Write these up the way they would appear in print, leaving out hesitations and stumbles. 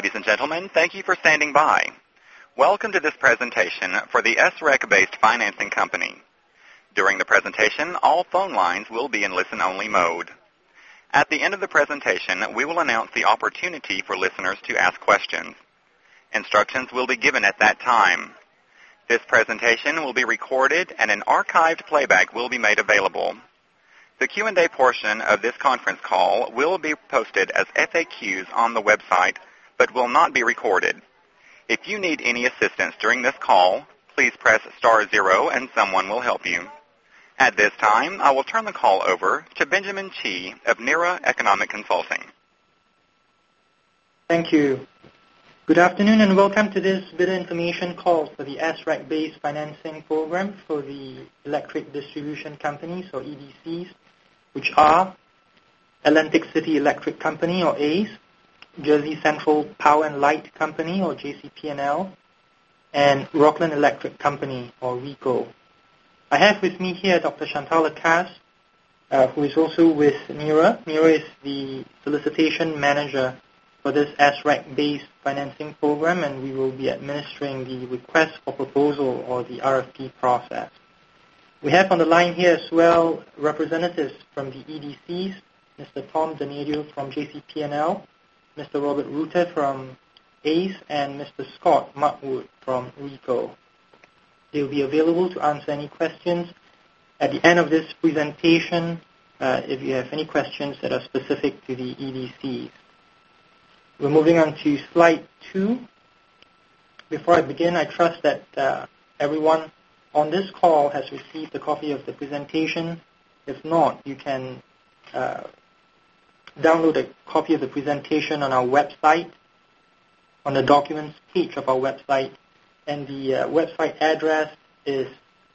Ladies and gentlemen, thank you for standing by. Welcome to this presentation for the SREC-based financing company. During the presentation, all phone lines will be in listen-only mode. At the end of the presentation, we will announce the opportunity for listeners to ask questions. Instructions will be given at that time. This presentation will be recorded and an archived playback will be made available. The Q&A portion of this conference call will be posted as FAQs on the website, but will not be recorded. If you need any assistance during this call, please press *0 and someone will help you. At this time, I will turn the call over to Benjamin Chi of NERA Economic Consulting. Thank you. Good afternoon and welcome to this bidder information call for the SREC-based financing program for the electric distribution companies or EDCs, which are Atlantic City Electric Company or ACE, Jersey Central Power and Light Company or JCP&L, and Rockland Electric Company or RECO. I have with me here Dr. Chantal Lacasse, who is also with NERA. NERA is the solicitation manager for this SREC-based financing program, and we will be administering the request for proposal or the RFP process. We have on the line here as well representatives from the EDCs, Mr. Tom Donadio from JCP&L, Mr. Robert Reuter from ACE, and Mr. Scott Markwood from RECO. They will be available to answer any questions at the end of this presentation if you have any questions that are specific to the EDCs. We're moving on to slide 2. Before I begin, I trust that everyone on this call has received a copy of the presentation. If not, you can download a copy of the presentation on our website, on the documents page of our website, and the website address is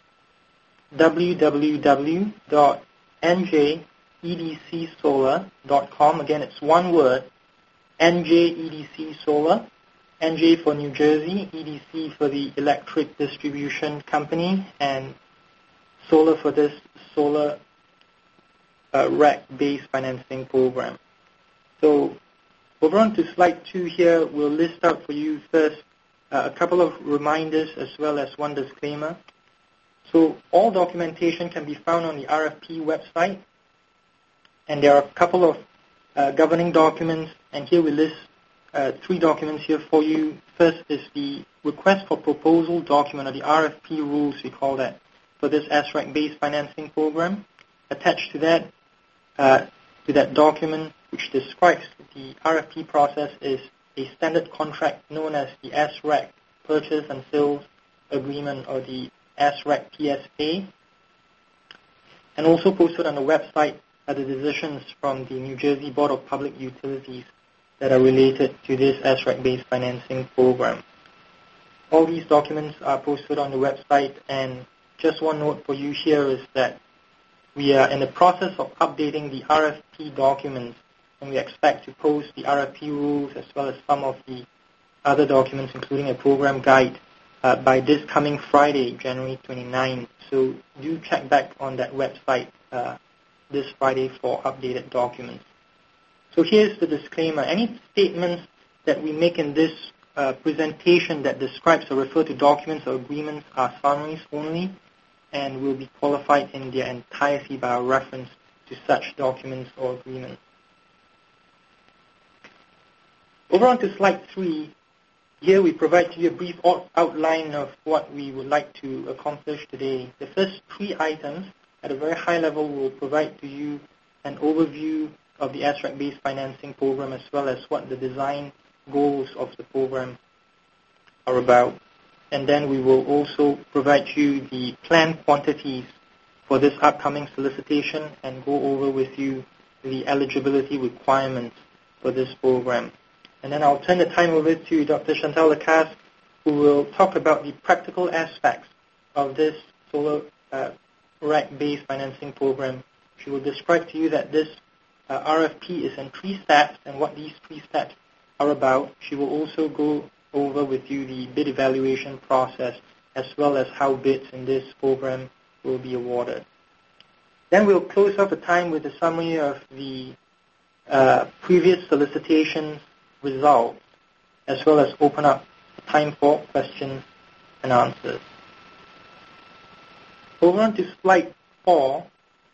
www.njedcsolar.com. Again, it's one word, NJEDC NJ for New Jersey, EDC for the electric distribution company, and solar for this solar REC-based financing program. So over on to slide 2 here, we'll list out for you first a couple of reminders as well as one disclaimer. So all documentation can be found on the RFP website, and there are a couple of governing documents, and here we list 3 documents here for you. First is the request for proposal document, or the RFP rules we call that, for this SREC-based financing program. Attached to that document, which describes the RFP process, is a standard contract known as the SREC Purchase and Sales Agreement, or the SREC PSA. And also posted on the website are the decisions from the New Jersey Board of Public Utilities that are related to this SREC-based financing program. All these documents are posted on the website, and just one note for you here is that we are in the process of updating the RFP documents, and we expect to post the RFP rules as well as some of the other documents, including a program guide, by this coming Friday, January 29th. So do check back on that website this Friday for updated documents. So here's the disclaimer. Any statements that we make in this presentation that describes or refer to documents or agreements are summaries only and will be qualified in their entirety by a reference to such documents or agreements. Over on to slide 3. Here we provide to you a brief outline of what we would like to accomplish today. The first 3 items at a very high level will provide to you an overview of the SREC-based financing program as well as what the design goals of the program are about. And then we will also provide you the planned quantities for this upcoming solicitation and go over with you the eligibility requirements for this program. And then I'll turn the time over to Dr. Chantal Lacasse, who will talk about the practical aspects of this solar REC-based financing program. She will describe to you that this RFP is in 3 steps and what these 3 steps are about. She will also go over with you the bid evaluation process as well as how bids in this program will be awarded. Then we'll close off the time with a summary of the previous solicitation results as well as open up time for questions and answers. Over on to slide 4.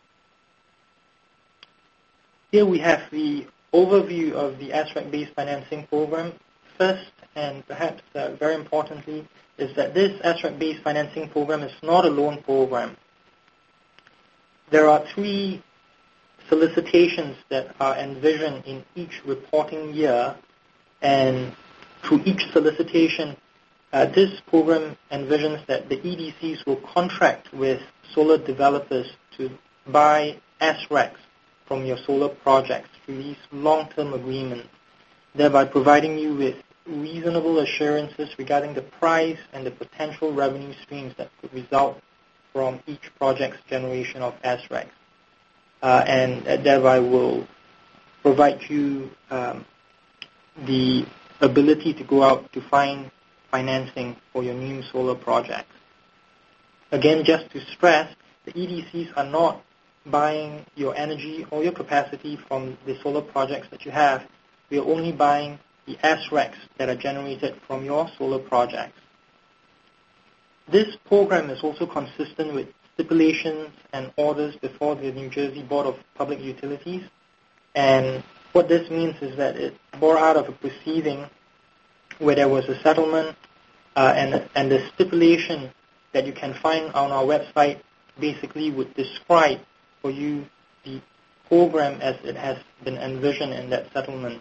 Here we have the overview of the SREC-based financing program. First, and perhaps very importantly, is that this SREC-based financing program is not a loan program. There are 3 solicitations that are envisioned in each reporting year, and through each solicitation, this program envisions that the EDCs will contract with solar developers to buy SRECs from your solar projects through these long-term agreements, thereby providing you with reasonable assurances regarding the price and the potential revenue streams that could result from each project's generation of SRECs. And thereby will provide you the ability to go out to find financing for your new solar projects. Again, just to stress, the EDCs are not buying your energy or your capacity from the solar projects that you have. We are only buying the SRECs that are generated from your solar projects. This program is also consistent with stipulations and orders before the New Jersey Board of Public Utilities. And what this means is that it bore out of a proceeding where there was a settlement, and the stipulation that you can find on our website basically would describe for you the program as it has been envisioned in that settlement.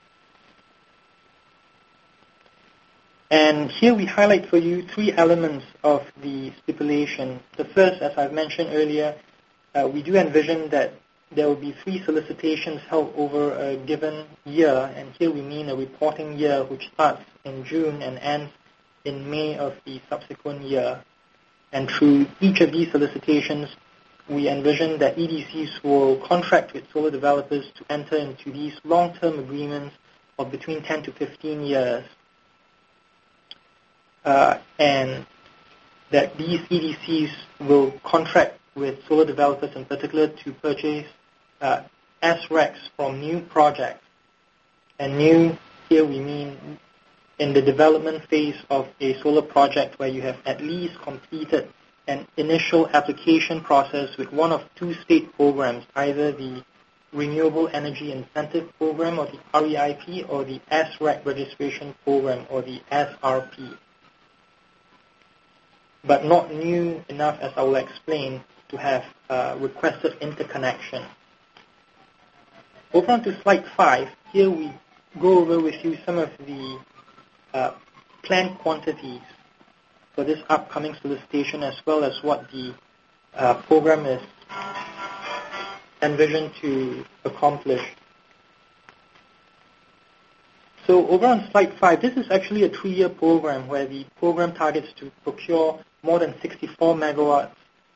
And here we highlight for you 3 elements of the stipulation. The first, as I've mentioned earlier, we do envision that there will be 3 solicitations held over a given year, and here we mean a reporting year which starts in June and ends in May of the subsequent year. And through each of these solicitations, we envision that EDCs will contract with solar developers to enter into these long-term agreements of between 10 to 15 years. And that these EDCs will contract with solar developers in particular to purchase SRECs from new projects. And new, here we mean in the development phase of a solar project where you have at least completed an initial application process with one of 2 state programs, either the Renewable Energy Incentive Program or the REIP, or the SREC Registration Program or the SRP. But not new enough, as I will explain, to have requested interconnection. Over on to slide 5. Here we go over with you some of the planned quantities for this upcoming solicitation, as well as what the program is envisioned to accomplish. So over on slide 5, this is actually a 3-year program where the program targets to procure more than 64 megawatts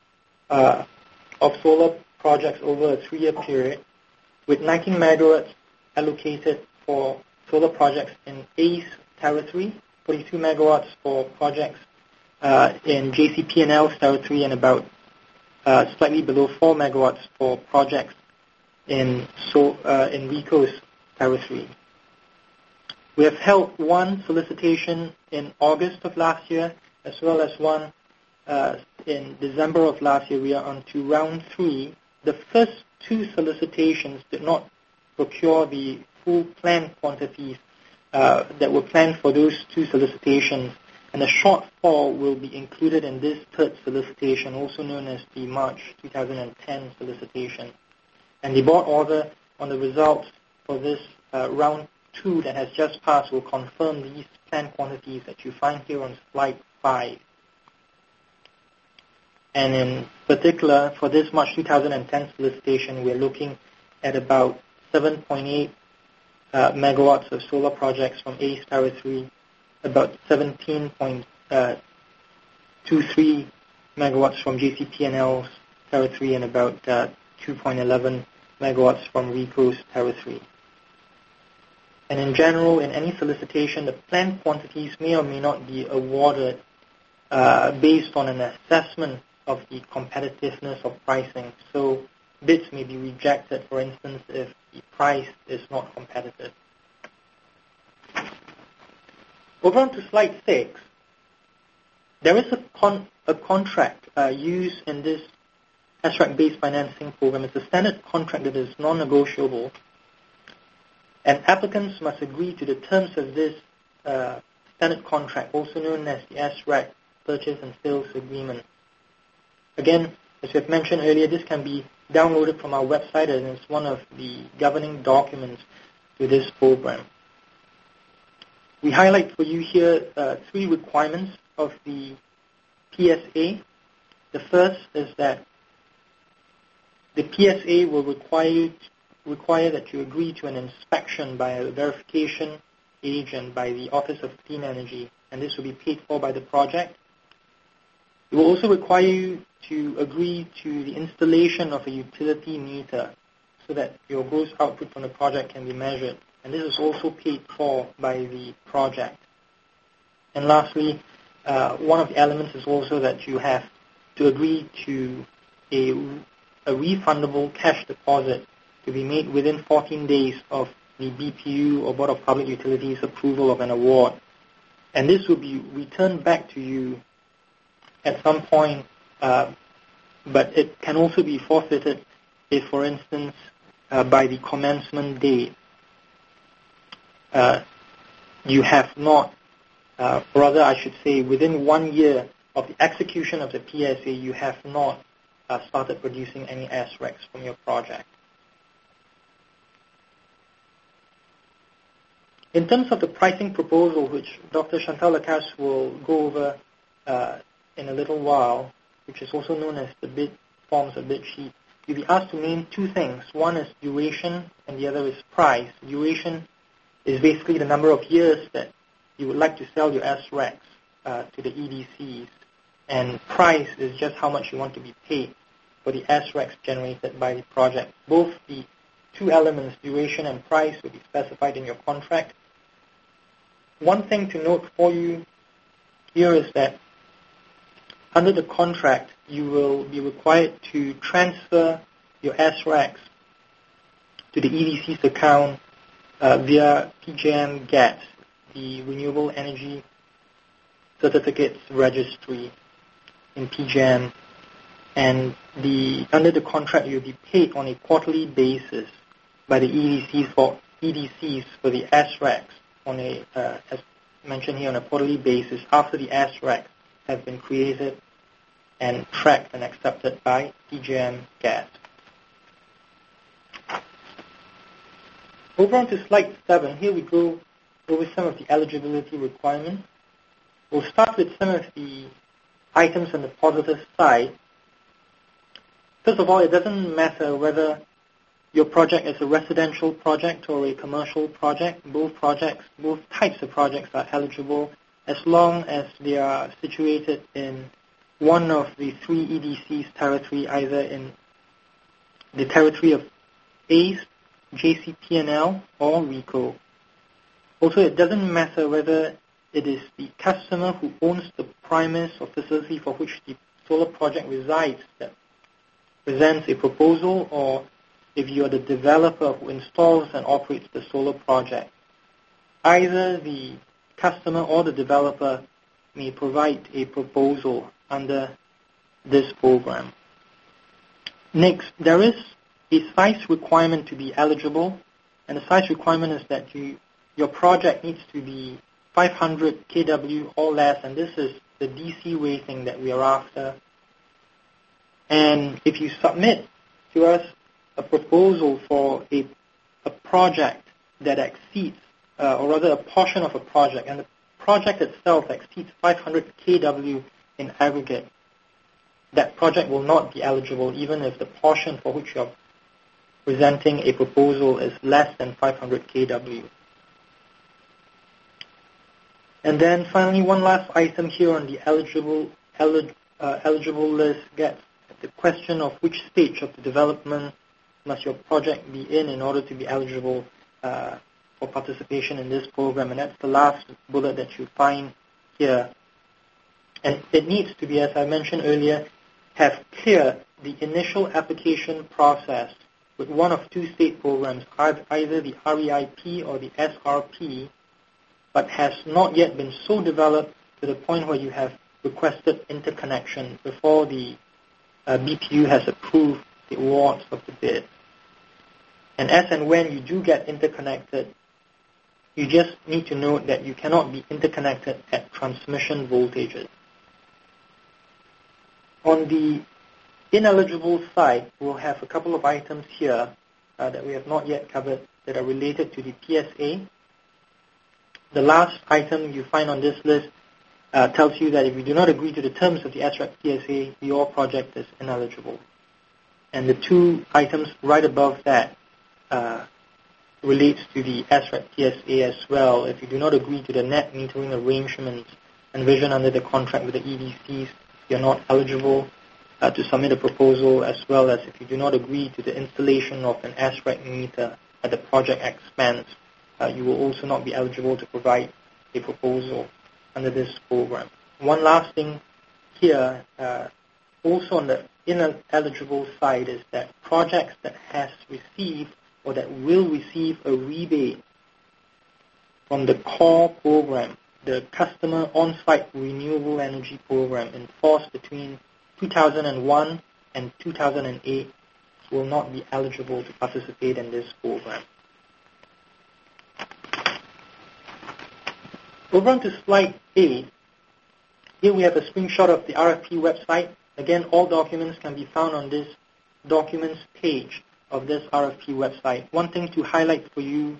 of solar projects over a 3-year period, with 19 megawatts allocated for solar projects in ACE territory, 42 megawatts for projects in JCP&L's territory, and about slightly below 4 megawatts for projects in RECO's territory. We have held 1 solicitation in August of last year, as well as 1 in December of last year. We are on to round 3. The first 2 solicitations did not procure the full planned quantities that were planned for those 2 solicitations, and a shortfall will be included in this 3rd solicitation, also known as the March 2010 solicitation. And the board order on the results for this round 2 that has just passed will confirm these planned quantities that you find here on slide 5. And in particular, for this March 2010 solicitation, we're looking at about 7.8 megawatts of solar projects from ACE territory, about 17.23 megawatts from JCP&L's territory, and about 2.11 megawatts from RECO's territory. And in general, in any solicitation, the planned quantities may or may not be awarded based on an assessment of the competitiveness of pricing. So bids may be rejected, for instance, if the price is not competitive. Over on to slide 6. There is a contract used in this SREC-based financing program. It's a standard contract that is non-negotiable, and applicants must agree to the terms of this standard contract, also known as the SREC Purchase and Sales Agreement. Again, as we have mentioned earlier, this can be downloaded from our website, and it's one of the governing documents to this program. We highlight for you here 3 requirements of the PSA. The first is that the PSA will require that you agree to an inspection by a verification agent by the Office of Clean Energy, and this will be paid for by the project. It will also require you to agree to the installation of a utility meter so that your gross output from the project can be measured, and this is also paid for by the project. And lastly, one of the elements is also that you have to agree to a refundable cash deposit to be made within 14 days of the BPU or Board of Public Utilities approval of an award. And this will be returned back to you at some point, but it can also be forfeited if, for instance, by the commencement date, you have not, rather I should say within 1 year of the execution of the PSA, you have not started producing any SRECs from your project. In terms of the pricing proposal, which Dr. Chantal Lacasse will go over in a little while, which is also known as the bid forms or bid sheet, you'll be asked to name 2 things. One is duration and the other is price. Duration is basically the number of years that you would like to sell your SRECs to the EDCs, and price is just how much you want to be paid for the SRECs generated by the project. Both the 2 elements, duration and price, will be specified in your contract. One thing to note for you here is that under the contract, you will be required to transfer your SRECs to the EDC's account via PJM GET, the Renewable Energy Certificates Registry in PJM. And under the contract, you'll be paid on a quarterly basis by the EDCs for the SRECs on a, as mentioned here, on a quarterly basis after the SRECs have been created and tracked and accepted by PJM GET. Over on to slide 7. Here we go over some of the eligibility requirements. We'll start with some of the items on the positive side. First of all, it doesn't matter whether your project is a residential project or a commercial project. Both types of projects are eligible as long as they are situated in one of the 3 EDC's territory, either in the territory of ACE, JCP&L, or RECO. Also, it doesn't matter whether it is the customer who owns the premise or facility for which the solar project resides that presents a proposal, or if you are the developer who installs and operates the solar project. Either the customer or the developer may provide a proposal under this program. Next, there is a size requirement to be eligible, and the size requirement is that your project needs to be 500 kW or less, and this is the DC rating that we are after. And if you submit to us a proposal for a project that exceeds, or rather a portion of a project, and the project itself exceeds 500 kW in aggregate, that project will not be eligible even if the portion for which you are presenting a proposal is less than 500 kW. And then finally, one last item here on the eligible list gets at the question of which stage of the development must your project be in order to be eligible for participation in this program. And that's the last bullet that you find here. And it needs to be, as I mentioned earlier, have cleared the initial application process with one of 2 state programs, either the REIP or the SRP, but has not yet been so developed to the point where you have requested interconnection before the BPU has approved the awards of the bid. And as and when you do get interconnected, you just need to note that you cannot be interconnected at transmission voltages. On the ineligible side, we'll have a couple of items here that we have not yet covered that are related to the PSA. The last item you find on this list tells you that if you do not agree to the terms of the SREC PSA, your project is ineligible. And the two items right above that relates to the SREC PSA as well. If you do not agree to the net metering arrangements envisioned under the contract with the EDCs, you're not eligible to submit a proposal, as well as if you do not agree to the installation of an SREC meter at the project expense, you will also not be eligible to provide a proposal under this program. One last thing here, also on the ineligible side, is that projects that has received or that will receive a rebate from the core program, the Customer On-Site Renewable Energy Program, in force between 2001 and 2008, will not be eligible to participate in this program. Over on to slide 8. Here we have a screenshot of the RFP website. Again, all documents can be found on this documents page of this RFP website. One thing to highlight for you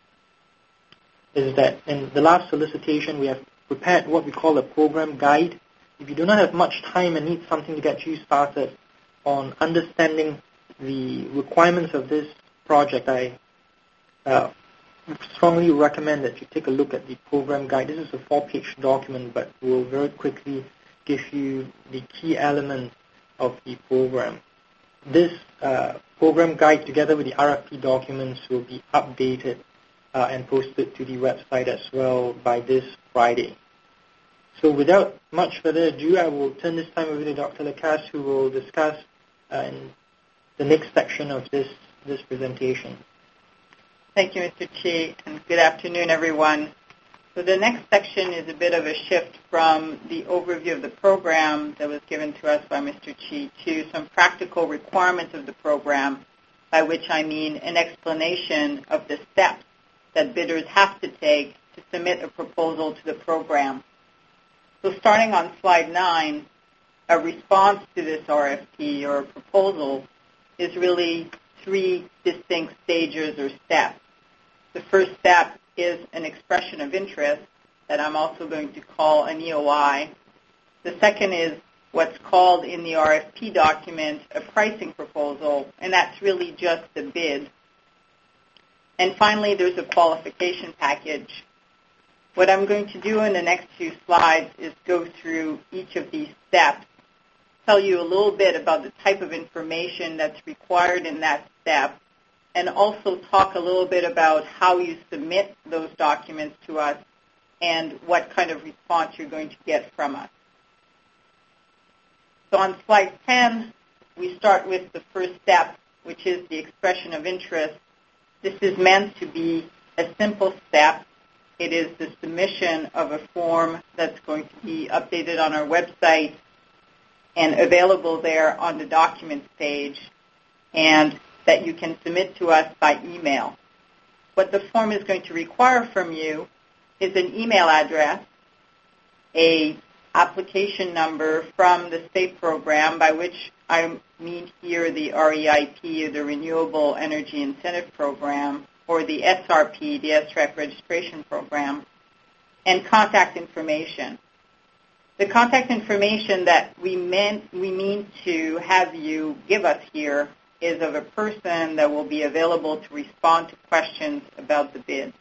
is that in the last solicitation, we have prepared what we call a program guide. If you do not have much time and need something to get you started on understanding the requirements of this project, I strongly recommend that you take a look at the program guide. This is a 4-page document, but will very quickly give you the key elements of the program. This program guide, together with the RFP documents, will be updated and posted to the website as well by this Friday. So without much further ado, I will turn this time over to Dr. Lacasse, who will discuss in the next section of this presentation. Thank you, Mr. Chi, and good afternoon, everyone. So the next section is a bit of a shift from the overview of the program that was given to us by Mr. Chi to some practical requirements of the program, by which I mean an explanation of the steps that bidders have to take to submit a proposal to the program. So starting on slide 9, a response to this RFP or proposal is really 3 distinct stages or steps. The first step is an expression of interest that I'm also going to call an EOI. The second is what's called in the RFP document a pricing proposal, and that's really just the bid. And finally, there's a qualification package. What I'm going to do in the next few slides is go through each of these steps, tell you a little bit about the type of information that's required in that step, and also talk a little bit about how you submit those documents to us and what kind of response you're going to get from us. So on slide 10, we start with the first step, which is the expression of interest. This is meant to be a simple step. It is the submission of a form that's going to be updated on our website and available there on the documents page, and that you can submit to us by email. What the form is going to require from you is an email address, a application number from the state program, by which I mean here the REIP, or the Renewable Energy Incentive Program, or the SRP, the SREC Registration Program, and contact information. The contact information that we mean to have you give us here is of a person that will be available to respond to questions about the bid.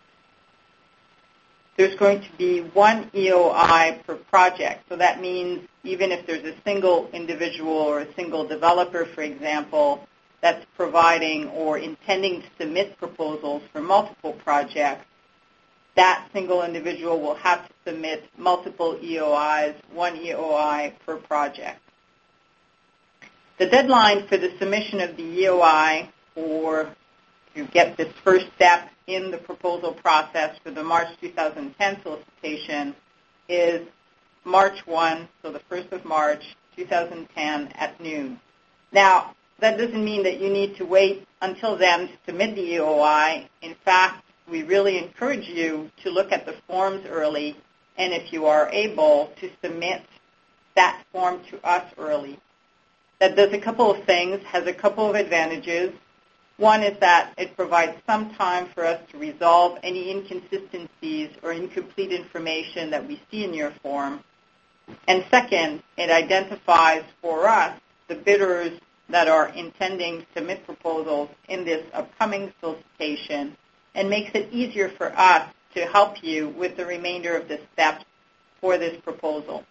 There's going to be 1 EOI per project. So that means even if there's a single individual or a single developer, for example, that's providing or intending to submit proposals for multiple projects, that single individual will have to submit multiple EOIs, 1 EOI per project. The deadline for the submission of the EOI, or to get this first step in the proposal process for the March 2010 solicitation is March 1, so the 1st of March 2010 at noon. Now, that doesn't mean that you need to wait until then to submit the EOI. In fact, we really encourage you to look at the forms early, and if you are able, to submit that form to us early. That does a couple of things, has a couple of advantages. One is that it provides some time for us to resolve any inconsistencies or incomplete information that we see in your form. And second, it identifies for us the bidders that are intending to submit proposals in this upcoming solicitation and makes it easier for us to help you with the remainder of the steps for this proposal.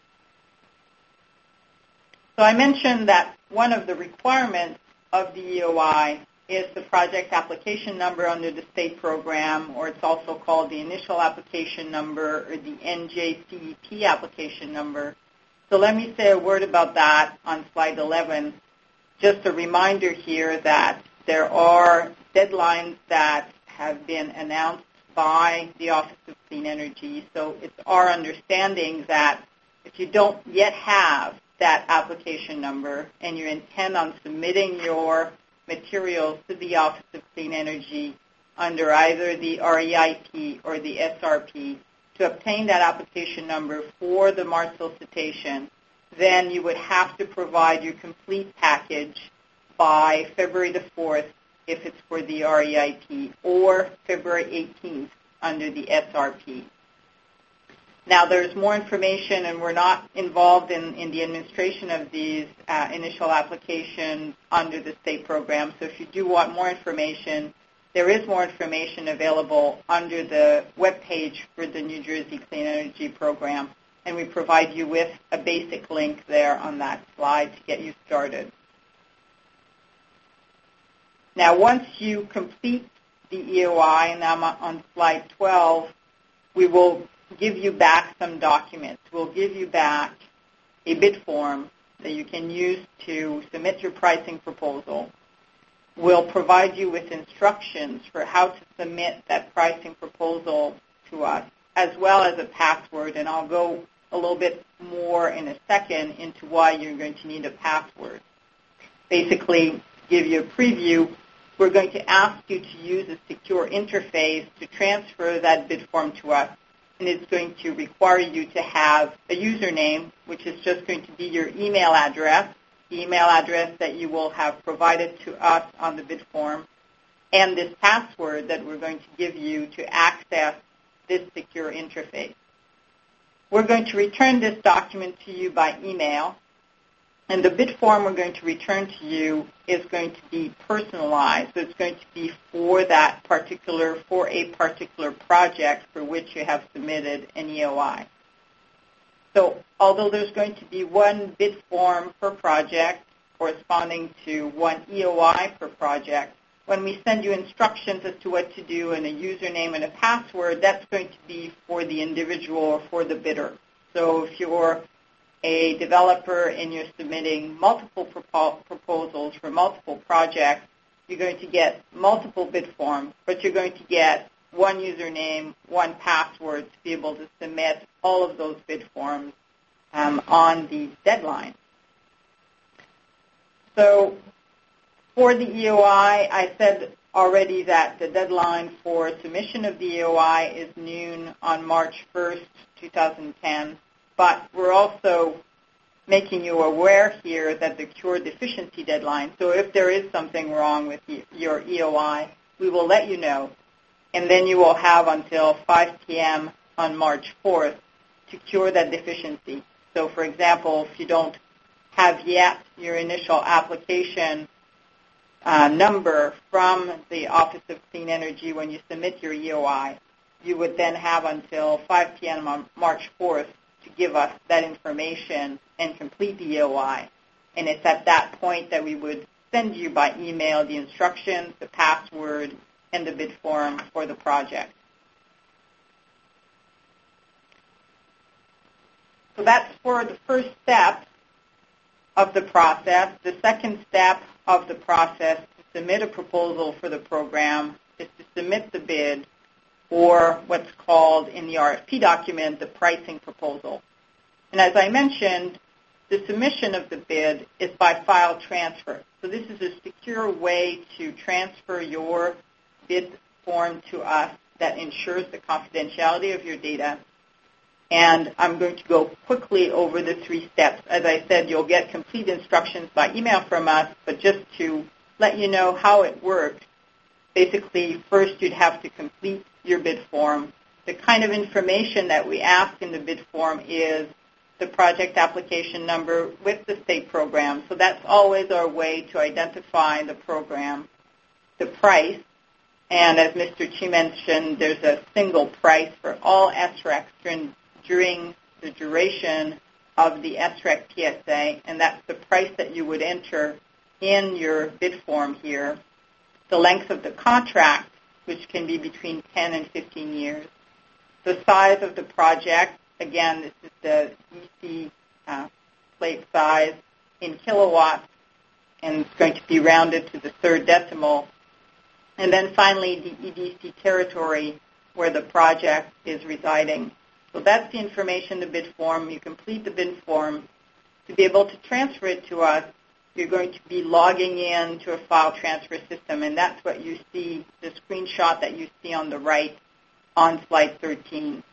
So I mentioned that one of the requirements of the EOI is the project application number under the state program, or it's also called the initial application number or the NJCEP application number. So let me say a word about that on slide 11. Just a reminder here that there are deadlines that have been announced by the Office of Clean Energy. So it's our understanding that if you don't yet have that application number and you intend on submitting your materials to the Office of Clean Energy under either the REIP or the SRP, to obtain that application number for the March solicitation, then you would have to provide your complete package by February the 4th if it's for the REIP, or February 18th under the SRP. Now, there's more information, and we're not involved in the administration of these initial applications under the state program. So if you do want more information, there is more information available under the webpage for the New Jersey Clean Energy Program, and we provide you with a basic link there on that slide to get you started. Now, once you complete the EOI, and I'm on slide 12, we will give you back some documents. We'll give you back a bid form that you can use to submit your pricing proposal. We'll provide you with instructions for how to submit that pricing proposal to us, as well as a password, and I'll go a little bit more in a second into why you're going to need a password. Basically, give you a preview, we're going to ask you to use a secure interface to transfer that bid form to us. And it's going to require you to have a username, which is just going to be your email address, the email address that you will have provided to us on the bid form, and this password that we're going to give you to access this secure interface. We're going to return this document to you by email, and the bid form we're going to return to you is going to be personalized. So it's going to be for a particular project for which you have submitted an EOI. So although there's going to be one bid form per project corresponding to one EOI per project, when we send you instructions as to what to do and a username and a password, that's going to be for the individual or for the bidder. So if you're a developer and you're submitting multiple proposals for multiple projects, you're going to get multiple bid forms, but you're going to get one username, one password to be able to submit all of those bid forms on the deadline. So for the EOI, I said already that the deadline for submission of the EOI is noon on March 1st, 2010. But we're also making you aware here that the cure deficiency deadline, so if there is something wrong with your EOI, we will let you know. And then you will have until 5 p.m. on March 4th to cure that deficiency. So, for example, if you don't have yet your initial application number from the Office of Clean Energy when you submit your EOI, you would then have until 5 p.m. on March 4th to give us that information and complete the EOI. And it's at that point that we would send you by email the instructions, the password, and the bid form for the project. So that's for the first step of the process. The second step of the process to submit a proposal for the program is to submit the bid, or what's called in the RFP document the pricing proposal. And as I mentioned, the submission of the bid is by file transfer. So this is a secure way to transfer your bid form to us that ensures the confidentiality of your data. And I'm going to go quickly over the 3 steps. As I said, you'll get complete instructions by email from us, but just to let you know how it works, basically, first you'd have to complete your bid form. The kind of information that we ask in the bid form is the project application number with the state program. So that's always our way to identify the program. The price, and as Mr. Chi mentioned, there's a single price for all SRECs during the duration of the SREC PSA, and that's the price that you would enter in your bid form here. The length of the contract, which can be between 10 and 15 years. The size of the project, again, this is the EC plate size in kilowatts, and it's going to be rounded to the 3rd decimal. And then finally, the EDC territory where the project is residing. So that's the information in the bid form. You complete the bid form. To be able to transfer it to us, you're going to be logging in to a file transfer system, and that's what you see, the screenshot that you see on the right on slide 13.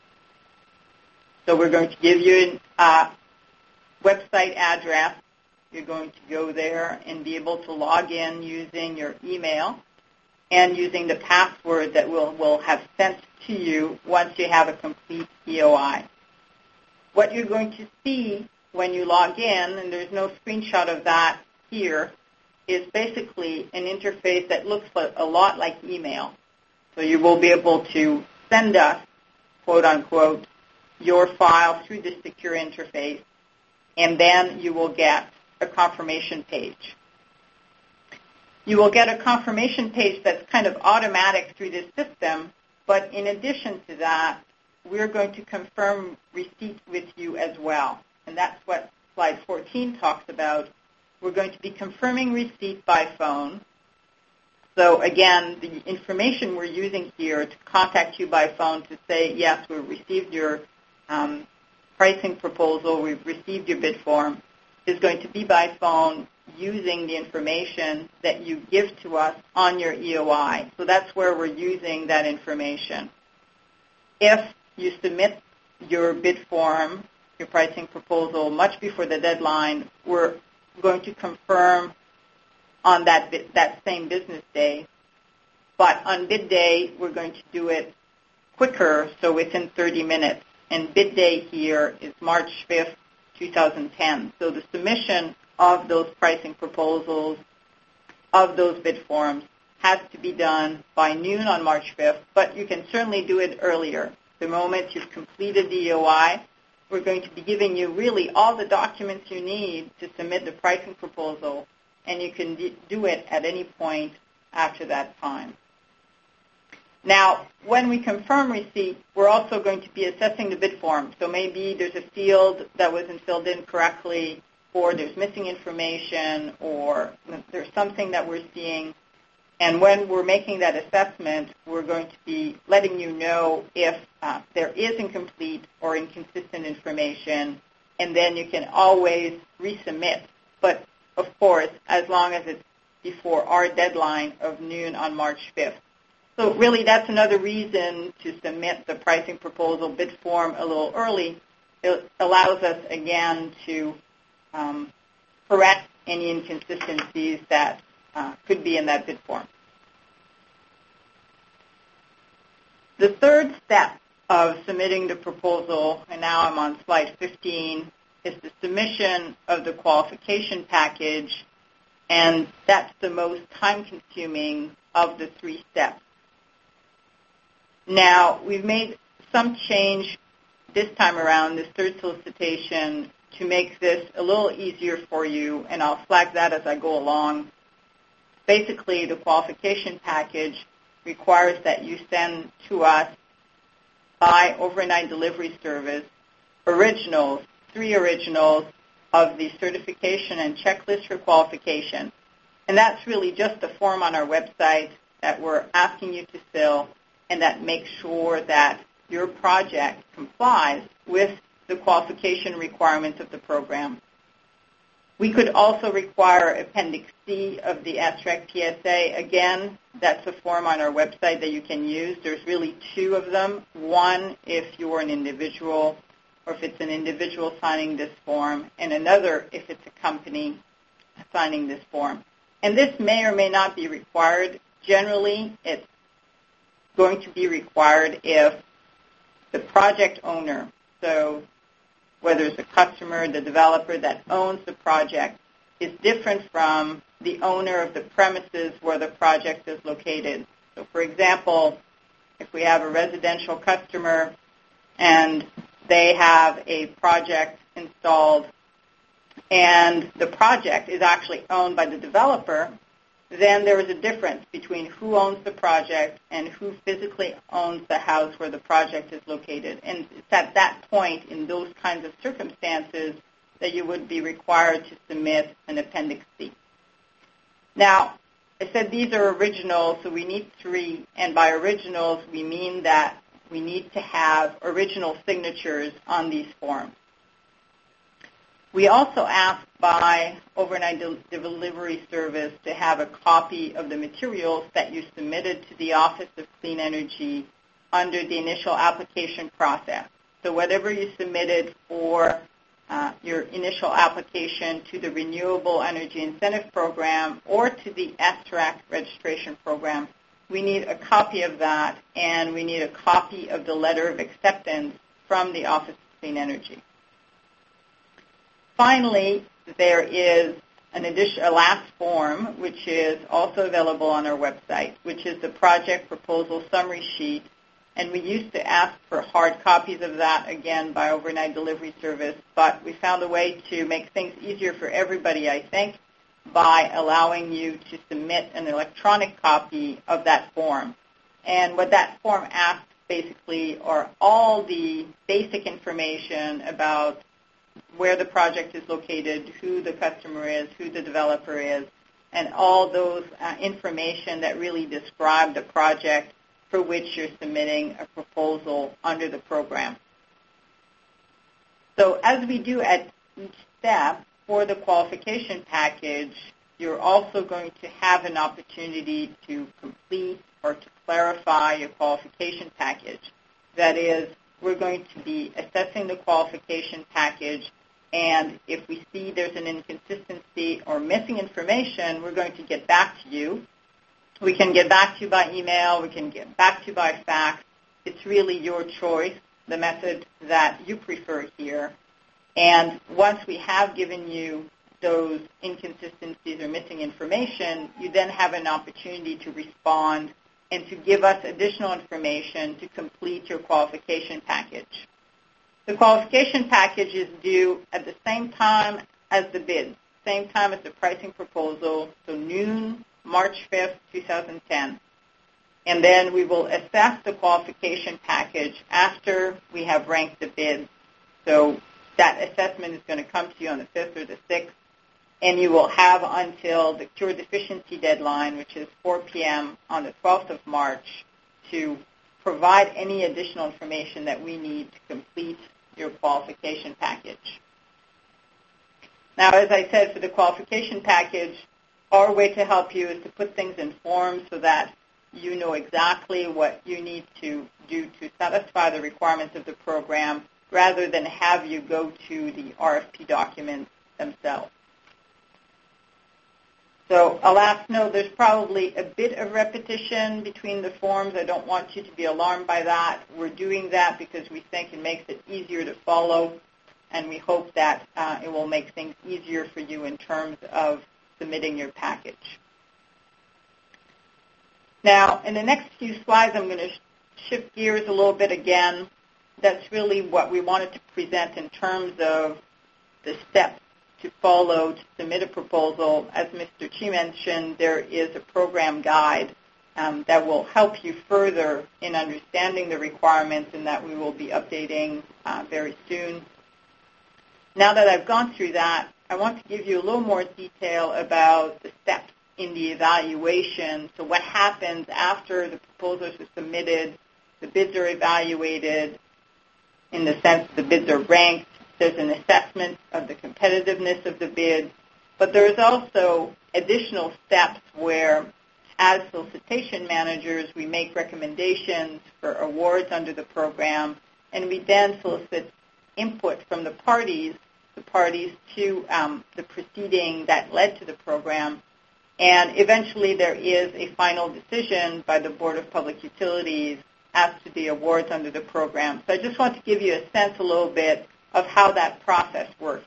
So we're going to give you a website address. You're going to go there and be able to log in using your email and using the password that we'll have sent to you once you have a complete EOI. What you're going to see when you log in, and there's no screenshot of that here, is basically an interface that looks a lot like email. So you will be able to send us, quote unquote, your file through this secure interface, and then you will get a confirmation page. You will get a confirmation page that's kind of automatic through this system, but in addition to that, we're going to confirm receipt with you as well. And that's what slide 14 talks about. We're going to be confirming receipt by phone. So again, the information we're using here to contact you by phone to say, yes, we've received your pricing proposal, we've received your bid form, is going to be by phone using the information that you give to us on your EOI. So that's where we're using that information. If you submit your bid form, your pricing proposal, much before the deadline, we're going to confirm on that same business day. But on bid day, we're going to do it quicker, so within 30 minutes. And bid day here is March 5th, 2010. So the submission of those pricing proposals, of those bid forms, has to be done by noon on March 5th, but you can certainly do it earlier. The moment you've completed the EOI, we're going to be giving you really all the documents you need to submit the pricing proposal, and you can do it at any point after that time. Now, when we confirm receipt, we're also going to be assessing the bid form. So maybe there's a field that wasn't filled in correctly, or there's missing information, or there's something that we're seeing. And when we're making that assessment, we're going to be letting you know if there is incomplete or inconsistent information, and then you can always resubmit. But, of course, as long as it's before our deadline of noon on March 5th. So really that's another reason to submit the pricing proposal bid form a little early. It allows us, again, to correct any inconsistencies that could be in that bid form. The third step of submitting the proposal, and now I'm on slide 15, is the submission of the qualification package, and that's the most time-consuming of the 3 steps. Now, we've made some change this time around, this third solicitation, to make this a little easier for you, and I'll flag that as I go along. Basically, the qualification package requires that you send to us by overnight delivery service originals, 3 originals of the certification and checklist for qualification. And that's really just a form on our website that we're asking you to fill and that make sure that your project complies with the qualification requirements of the program. We could also require Appendix C of the SREC PSA. Again, that's a form on our website that you can use. There's really two of them. One if you're an individual or if it's an individual signing this form, and another if it's a company signing this form. And this may or may not be required. Generally, it's going to be required if the project owner, so whether it's a customer, the developer that owns the project, is different from the owner of the premises where the project is located. So, for example, if we have a residential customer and they have a project installed and the project is actually owned by the developer, then there is a difference between who owns the project and who physically owns the house where the project is located. And it's at that point, in those kinds of circumstances, that you would be required to submit an Appendix C. Now, I said these are originals, so we need 3. And by originals, we mean that we need to have original signatures on these forms. We also ask by overnight delivery service to have a copy of the materials that you submitted to the Office of Clean Energy under the initial application process. So whatever you submitted for your initial application to the Renewable Energy Incentive Program or to the SREC registration program, we need a copy of that, and we need a copy of the letter of acceptance from the Office of Clean Energy. Finally, there is a last form, which is also available on our website, which is the project proposal summary sheet. And we used to ask for hard copies of that, again, by overnight delivery service, but we found a way to make things easier for everybody, I think, by allowing you to submit an electronic copy of that form. And what that form asks basically are all the basic information about where the project is located, who the customer is, who the developer is, and all those information that really describe the project for which you're submitting a proposal under the program. So as we do at each step for the qualification package, you're also going to have an opportunity to complete or to clarify your qualification package. That is, we're going to be assessing the qualification package, and if we see there's an inconsistency or missing information, we're going to get back to you. We can get back to you by email. We can get back to you by fax. It's really your choice, the method that you prefer here. And once we have given you those inconsistencies or missing information, you then have an opportunity to respond and to give us additional information to complete your qualification package. The qualification package is due at the same time as the bid, same time as the pricing proposal, so noon, March 5th, 2010. And then we will assess the qualification package after we have ranked the bids. So that assessment is going to come to you on the 5th or the 6th, and you will have until the cure deficiency deadline, which is 4 p.m. on the 12th of March, to provide any additional information that we need to complete your qualification package. Now, as I said, for the qualification package, our way to help you is to put things in forms so that you know exactly what you need to do to satisfy the requirements of the program, rather than have you go to the RFP documents themselves. So a last note, there's probably a bit of repetition between the forms. I don't want you to be alarmed by that. We're doing that because we think it makes it easier to follow, and we hope that it will make things easier for you in terms of submitting your package. Now, in the next few slides, I'm going to shift gears a little bit again. That's really what we wanted to present in terms of the steps to follow to submit a proposal. As Mr. Chi mentioned, there is a program guide that will help you further in understanding the requirements, and that we will be updating very soon. Now that I've gone through that, I want to give you a little more detail about the steps in the evaluation. So what happens after the proposals are submitted, the bids are evaluated in the sense the bids are ranked. There's an assessment of the competitiveness of the bid. But there's also additional steps where, as solicitation managers, we make recommendations for awards under the program, and we then solicit input from the parties to the proceeding that led to the program. And eventually there is a final decision by the Board of Public Utilities as to the awards under the program. So I just want to give you a sense a little bit of how that process works.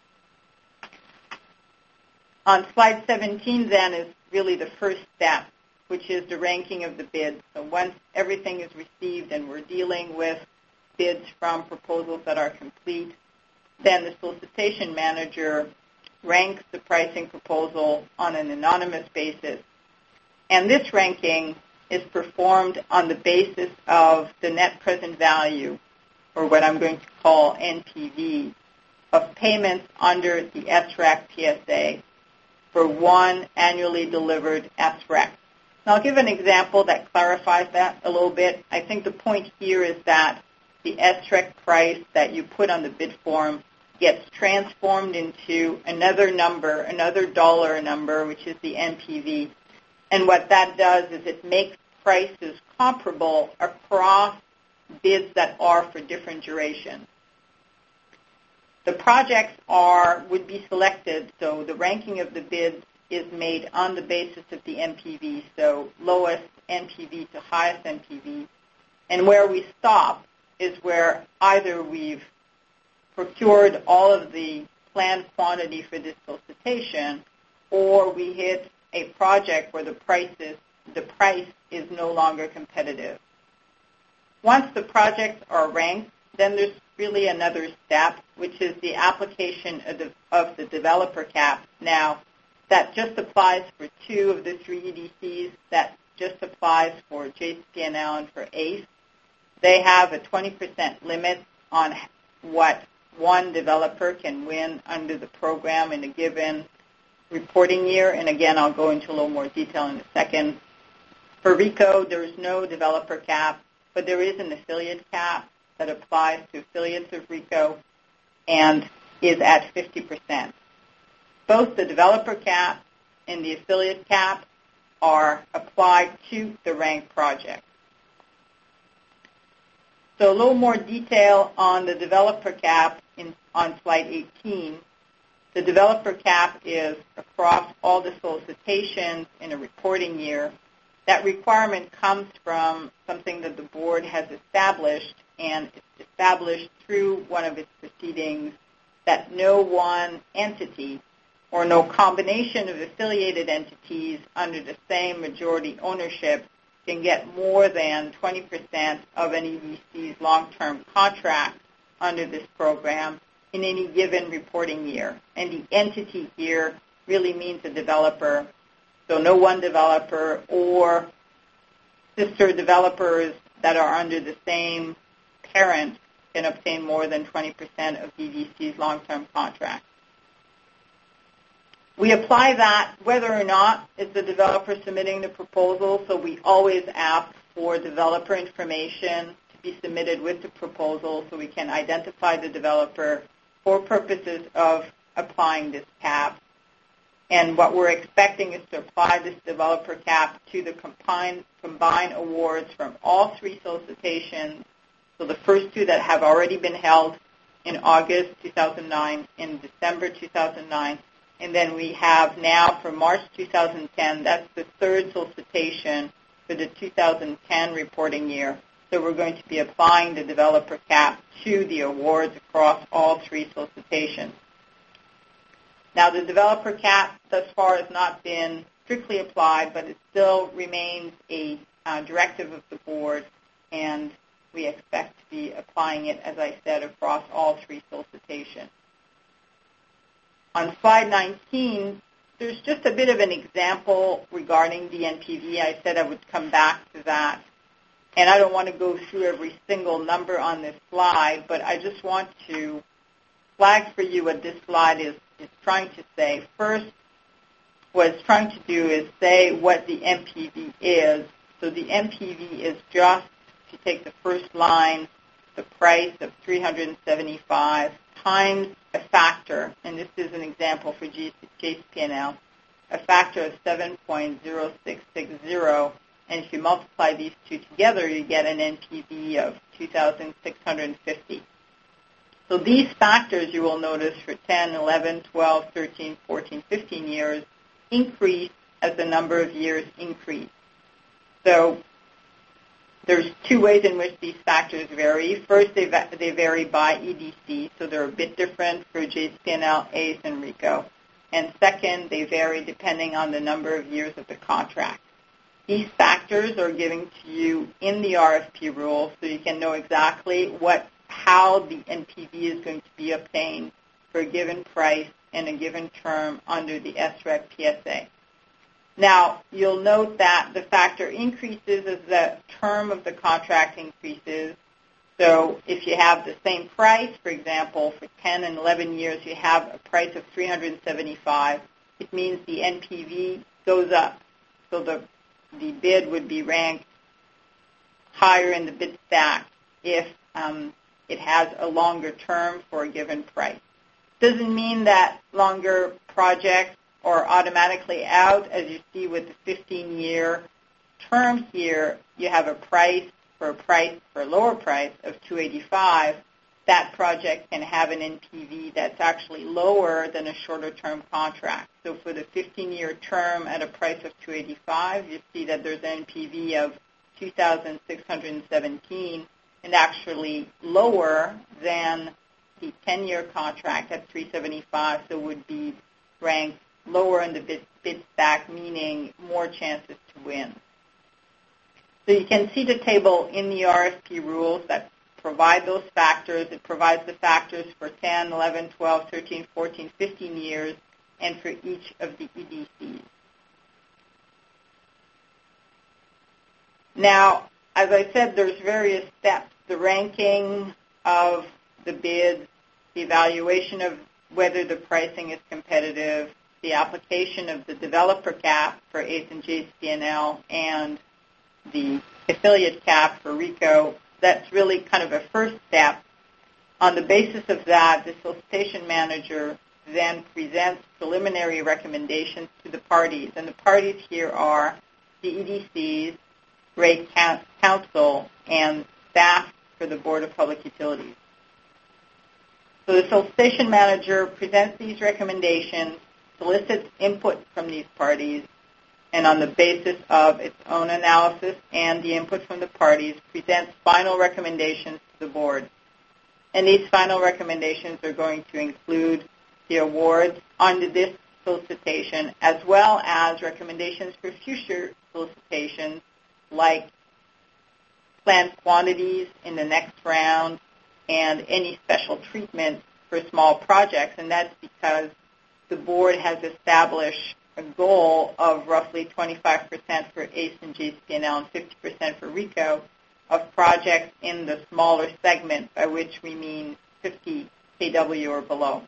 On slide 17 then is really the first step, which is the ranking of the bids. So once everything is received and we're dealing with bids from proposals that are complete, then the solicitation manager ranks the pricing proposal on an anonymous basis. And this ranking is performed on the basis of the net present value, or what I'm going to call NPV, of payments under the SREC PSA for one annually delivered SREC. Now, I'll give an example that clarifies that a little bit. I think the point here is that the SREC price that you put on the bid form gets transformed into another number, another dollar number, which is the NPV. And what that does is it makes prices comparable across bids that are for different durations. The projects would be selected, so the ranking of the bids is made on the basis of the NPV, so lowest NPV to highest NPV. And where we stop is where either we've procured all of the planned quantity for this solicitation, or we hit a project where the price is no longer competitive. Once the projects are ranked, then there's really another step, which is the application of the developer cap. Now, that just applies for 2 of the 3 EDCs. That just applies for JCP&L and for ACE. They have a 20% limit on what one developer can win under the program in a given reporting year. And again, I'll go into a little more detail in a second. For RICO, there is no developer cap, but there is an affiliate cap that applies to affiliates of RICO and is at 50%. Both the developer cap and the affiliate cap are applied to the ranked project. So a little more detail on the developer cap on slide 18. The developer cap is across all the solicitations in a reporting year. That requirement comes from something that the board has established, and it's established through one of its proceedings, that no one entity or no combination of affiliated entities under the same majority ownership can get more than 20% of an EDC's long-term contract under this program in any given reporting year. And the entity here really means a developer. So no one developer or sister developers that are under the same parent can obtain more than 20% of EDC's long-term contract. We apply that whether or not it's the developer submitting the proposal, so we always ask for developer information to be submitted with the proposal so we can identify the developer for purposes of applying this cap. And what we're expecting is to apply this developer cap to the combined awards from all 3 solicitations, so the first 2 that have already been held in August 2009 and December 2009. And then we have now for March 2010, that's the 3rd solicitation for the 2010 reporting year. So we're going to be applying the developer cap to the awards across all 3 solicitations. Now, the developer cap thus far has not been strictly applied, but it still remains a directive of the board, and we expect to be applying it, as I said, across all 3 solicitations. On slide 19, there's just a bit of an example regarding the NPV. I said I would come back to that. And I don't want to go through every single number on this slide, but I just want to flag for you what this slide is trying to say. First, what it's trying to do is say what the NPV is. So the NPV is just, if you take the first line, the price of $375 times a factor, and this is an example for JCP&L, a factor of 7.0660, and if you multiply these two together, you get an NPV of $2,650. So these factors, you will notice, for 10, 11, 12, 13, 14, 15 years increase as the number of years increase. So there's two ways in which these factors vary. First, they vary by EDC, so they're a bit different for JCP&L, ACE, and RICO. And second, they vary depending on the number of years of the contract. These factors are given to you in the RFP rule, so you can know exactly how the NPV is going to be obtained for a given price and a given term under the SREC PSA. Now, you'll note that the factor increases as the term of the contract increases. So if you have the same price, for example, for 10 and 11 years, you have a price of $375, it means the NPV goes up. So the bid would be ranked higher in the bid stack if it has a longer term for a given price. Doesn't mean that longer projects are automatically out. As you see with the 15-year term here, you have a price for a lower price of $285. That project can have an NPV that's actually lower than a shorter-term contract. So for the 15-year term at a price of $285, you see that there's an NPV of $2,617, and actually lower than the 10-year contract at $375, so would be ranked lower in the bid stack, meaning more chances to win. So you can see the table in the RFP rules that provide those factors. It provides the factors for 10, 11, 12, 13, 14, 15 years, and for each of the EDCs. Now, as I said, there's various steps. The ranking of the bids, the evaluation of whether the pricing is competitive, the application of the developer cap for ACE and JCP&L, and the affiliate cap for RICO. That's really kind of a first step. On the basis of that, the solicitation manager then presents preliminary recommendations to the parties. And the parties here are the EDCs, rate counsel, and staff for the Board of Public Utilities. So the solicitation manager presents these recommendations, solicits input from these parties, and on the basis of its own analysis and the input from the parties, presents final recommendations to the board. And these final recommendations are going to include the awards under this solicitation, as well as recommendations for future solicitations, like planned quantities in the next round and any special treatment for small projects. And that's because the board has established a goal of roughly 25% for ACE and JCP&L and 50% for RICO of projects in the smaller segment, by which we mean 50 kW or below.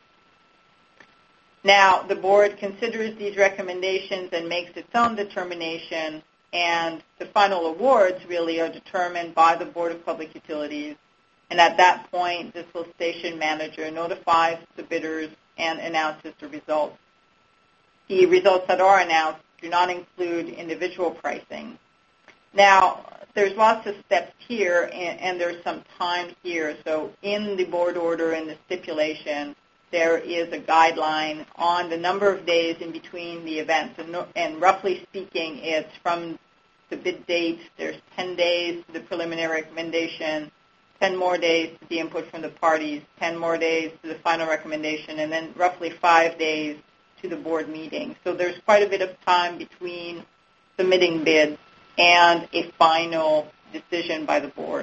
Now, the board considers these recommendations and makes its own determination, and the final awards really are determined by the Board of Public Utilities. And at that point, the solicitation manager notifies the bidders and announces the results. The results that are announced do not include individual pricing. Now, there's lots of steps here, and there's some time here. So in the board order and the stipulation, there is a guideline on the number of days in between the events. And roughly speaking, it's from the bid date, there's 10 days to the preliminary recommendation, 10 more days to the input from the parties, 10 more days to the final recommendation, and then roughly 5 days to the board meeting. So there's quite a bit of time between submitting bids and a final decision by the board.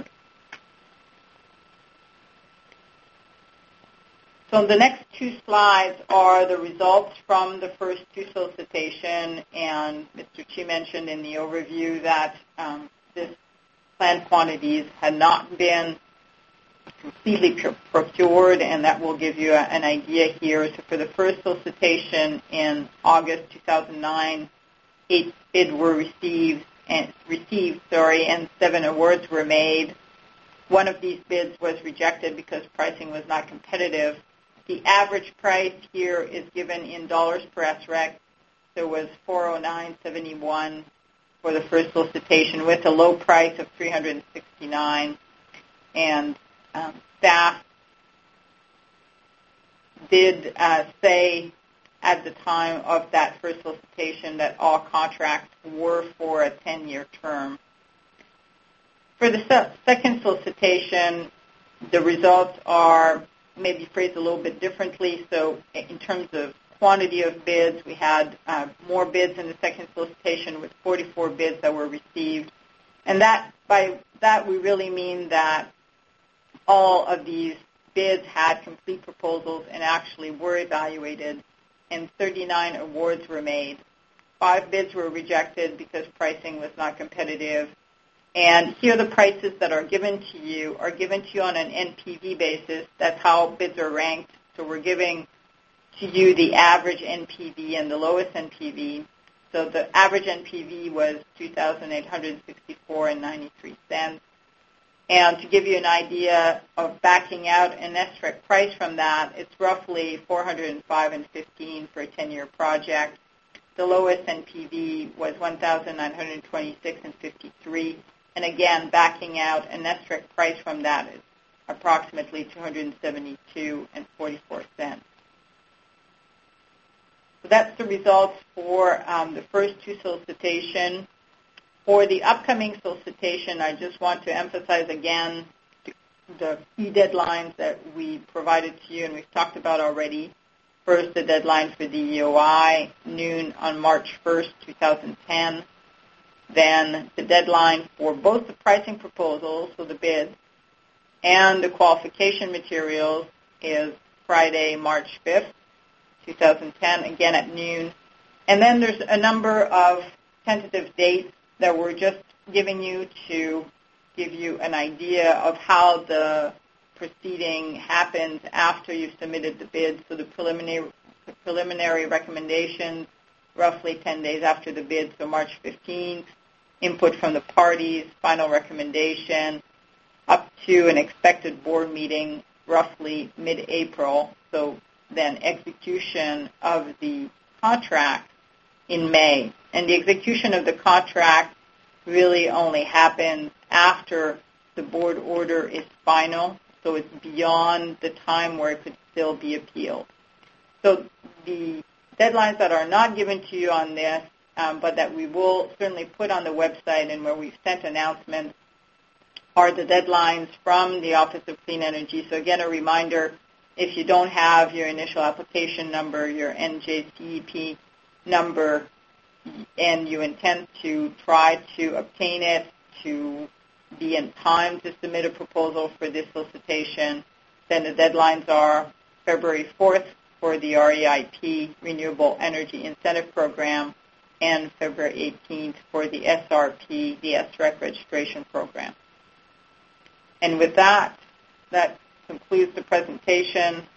So the next two slides are the results from the first two solicitations, and Mr. Chi mentioned in the overview that this planned quantities had not been completely procured, and that will give you an idea here. So for the first solicitation in August 2009, 8 bids were received, and 7 awards were made. One of these bids was rejected because pricing was not competitive. The average price here is given in dollars per SREC. So it was $409.71 for the first solicitation with a low price of $369. And staff did say at the time of that first solicitation that all contracts were for a 10-year term. For the second solicitation, the results are maybe phrased a little bit differently. So in terms of quantity of bids, we had more bids in the second solicitation with 44 bids that were received. And that by that we really mean that all of these bids had complete proposals and actually were evaluated, and 39 awards were made. 5 bids were rejected because pricing was not competitive. And here the prices that are given to you on an NPV basis. That's how bids are ranked. So we're giving to you the average NPV and the lowest NPV. So the average NPV was $2,864.93. And to give you an idea of backing out an SREC price from that, it's roughly $405.15 for a 10-year project. The lowest NPV was $1,926.53. And again, backing out an SREC price from that is approximately $272.44. So that's the results for the first 2 solicitations. For the upcoming solicitation, I just want to emphasize again the key deadlines that we provided to you and we've talked about already. First, the deadline for the EOI, noon on March 1st, 2010. Then the deadline for both the pricing proposals, so the bids, and the qualification materials is Friday, March 5th, 2010, again at noon. And then there's a number of tentative dates that we're just giving you to give you an idea of how the proceeding happens after you've submitted the bid. So the preliminary recommendations, roughly 10 days after the bid, so March 15th, input from the parties, final recommendation, up to an expected board meeting roughly mid-April, so then execution of the contract in May. And the execution of the contract really only happens after the board order is final, so it's beyond the time where it could still be appealed. So the deadlines that are not given to you on this, but that we will certainly put on the website and where we've sent announcements, are the deadlines from the Office of Clean Energy. So again, a reminder, if you don't have your initial application number, your NJCEP number, and you intend to try to obtain it to be in time to submit a proposal for this solicitation, then the deadlines are February 4th for the REIP, Renewable Energy Incentive Program, and February 18th for the SRP, the SREC registration program. And with that, that concludes the presentation.